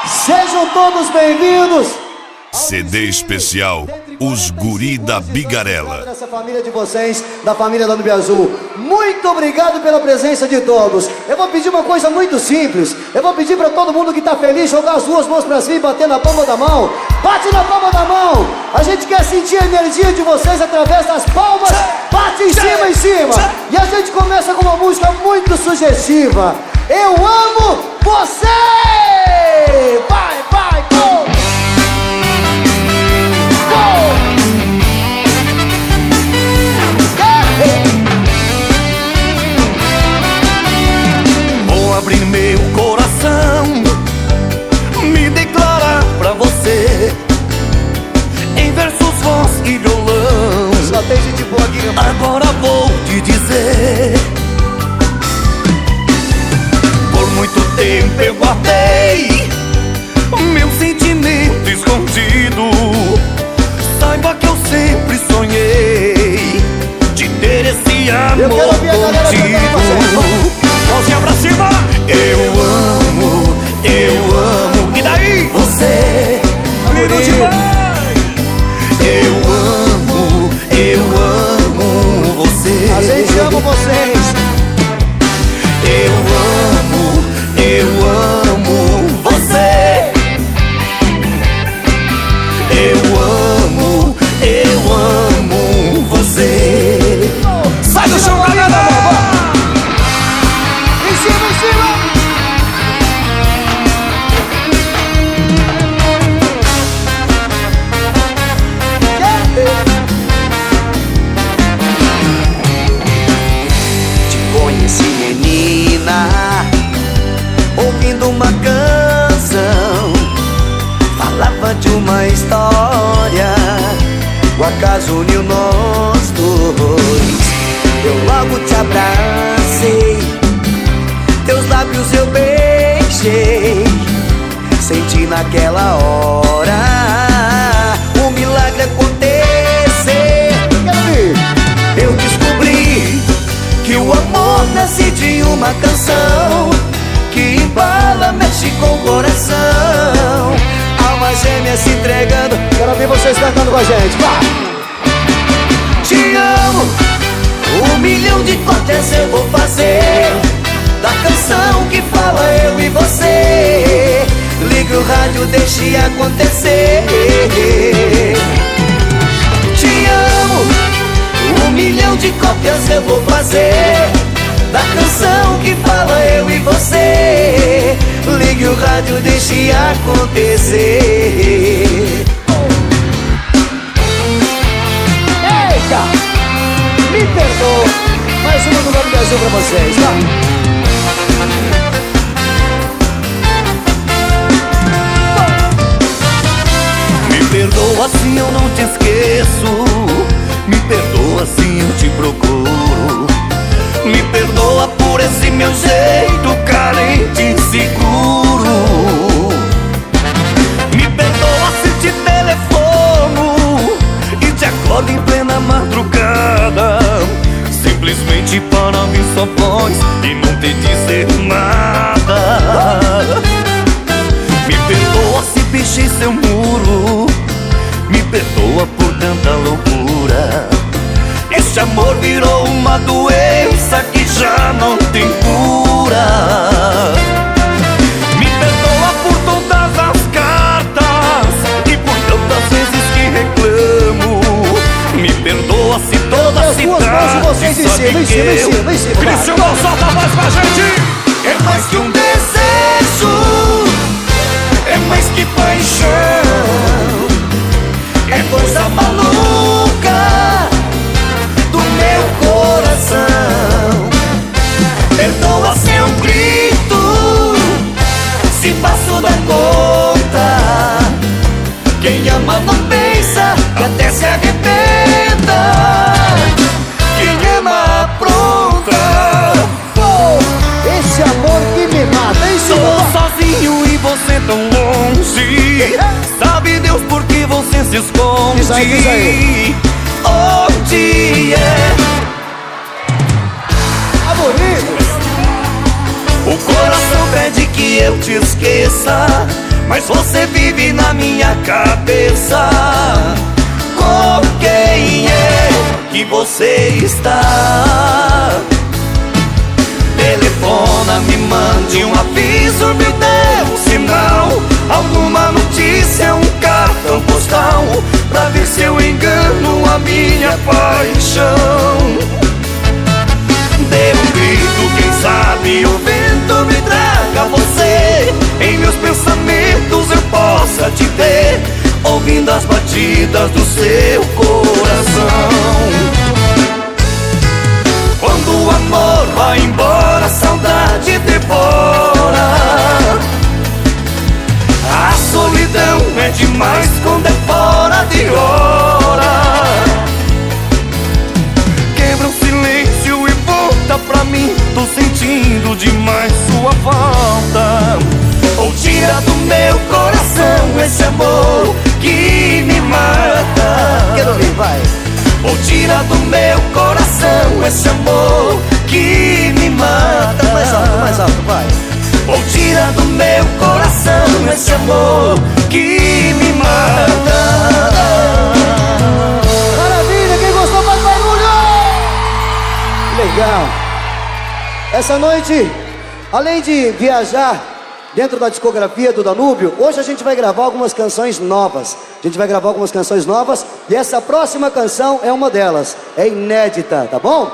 Sejam todos bem-vindos. CD especial Os Guri da Bigarela. Essa família de vocês, da família da Nube Azul, muito obrigado pela presença de todos. Eu vou pedir uma coisa muito simples. Eu vou pedir para todo mundo que tá feliz jogar as duas mãos para cima e bater na palma da mão. Bate na palma da mão. A gente quer sentir a energia de vocês através das palmas. Bate em cima, em cima. E a gente começa com uma música muito sugestiva. Eu amo você. Vai, vai, go! Vou abrir meu coração, me declarar pra você, em versos, voz e violão. Só tem gente boa aqui, rapaz. Agora vou te dizer: por muito tempo eu guardei meu sentimento escondido. Saiba que eu sempre sonhei de ter esse amor contigo. Mãozinha pra cima. Eu amo, e daí? Você, lindo demais. Eu amo você. A gente ama vocês. Eu amo você. Eu amo você. Sai do chão, galera! Em cima, em cima! Te conheci, menina, ouvindo uma canção. Falava de uma história, o acaso uniu nós dois. Eu logo te abracei, teus lábios eu beijei. Senti naquela hora um milagre acontecer. Eu descobri que o amor nasce de uma canção que embala, mexe com o coração. Alma gêmea se entregando. Quero ver vocês cantando com a gente. Vá! Te amo, 1 milhão de cópias eu vou fazer da canção que fala eu e você. Liga o rádio, deixe acontecer. Te amo, 1 milhão de cópias eu vou fazer da canção que fala eu e você. Ligue o rádio, deixe acontecer. Eita! Me perdoa. Mais uma do Nube Azul pra vocês, tá? Me perdoa se eu não te esqueço, me perdoa se eu te procuro, me perdoa por esse meu jeito carente e inseguro. Me perdoa se te telefono e te acordo em plena madrugada, simplesmente para ouvir sua voz e não te dizer nada. Me perdoa se pichei seu muro, me perdoa por tanta loucura. Esse amor virou uma doença que já não tem cura. Me perdoa por todas as cartas e por tantas vezes que reclamo. Me perdoa se toda a cidade vocês em cima, em cima, em cima, em cima. Cristiano, solta mais pra gente. É mais que um desejo, é mais que paixão, é coisa maluca do meu coração. Perdoa seu grito, se passo da conta. Quem ama não pensa, até se arrependa. Quem ama apronta. Esse amor que me mata, hein, Tô senhor? sozinho e você tão longe. Sabe Deus por que você se esconde? Diz aí. Onde é? Amorino! O coração pede que eu te esqueça, mas você vive na minha cabeça. Com quem é que você está? Telefona, me mande um aviso, me dê um sinal, alguma notícia, um cartão postal, pra ver se eu engano a minha paixão. Dê um grito, quem sabe o vento me traga você, em meus pensamentos eu possa te ver, ouvindo as batidas do seu coração. Quando o amor vai embora, a saudade devora. A solidão é demais quando é fora de hora. Quebra o silêncio e volta pra mim, tô sentindo demais sua falta. Ou tira do meu coração esse amor que me mata. Quero ouvir, vai. Ou tira do meu coração esse amor que me mata. Mais alto, vai. Ou tira do meu coração esse amor que me mata. Maravilha, quem gostou faz barulho! Legal. Essa noite, além de viajar dentro da discografia do Danúbio, hoje a gente vai gravar algumas canções novas. E essa próxima canção é uma delas. É inédita, tá bom?